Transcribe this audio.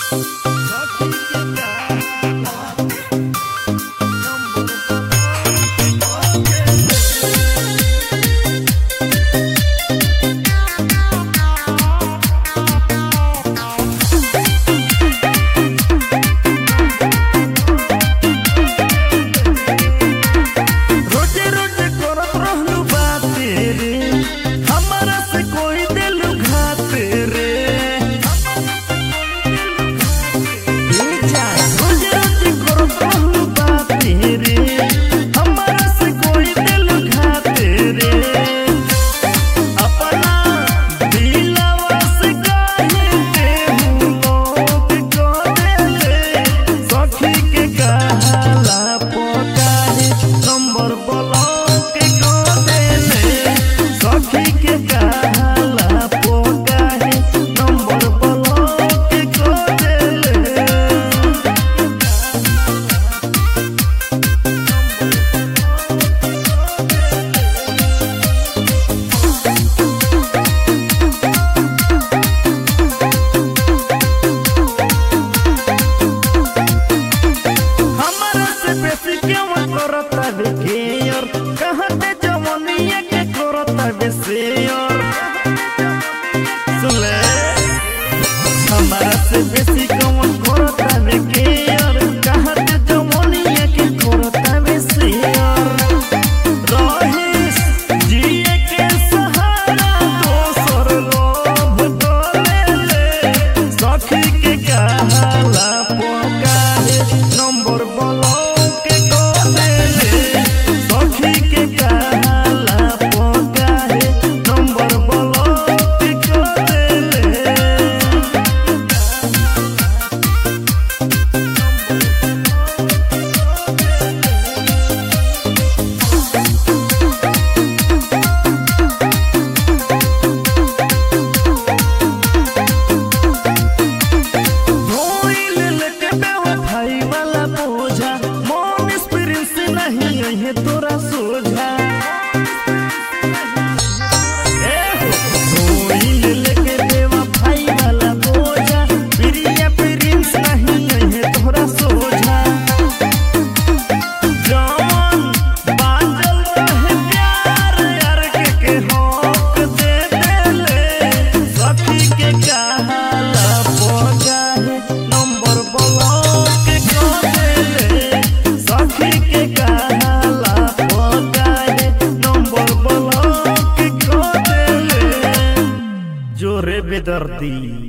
हमारा से बेसी कौन करता वे के और कहते जमनिया के करता वे से और रहीस जिए के सहारा दोसर लोभ डोले ले सखी के कहला पोकारे नंबर ब्लॉक के कोले ले सखी के कहला पोकारे नंबर ब्लॉक के कोले ले। तोरा सोझा लेके देवा भाई वाला बोझा प्रिया प्रिंस नहीं है तोरा सोझा जौन बांचल रहे प्यार यार के हक दे देले सखी के कहला पोगा है नंबर ब्लॉक के देले सखी के जोरे बेदर्दी।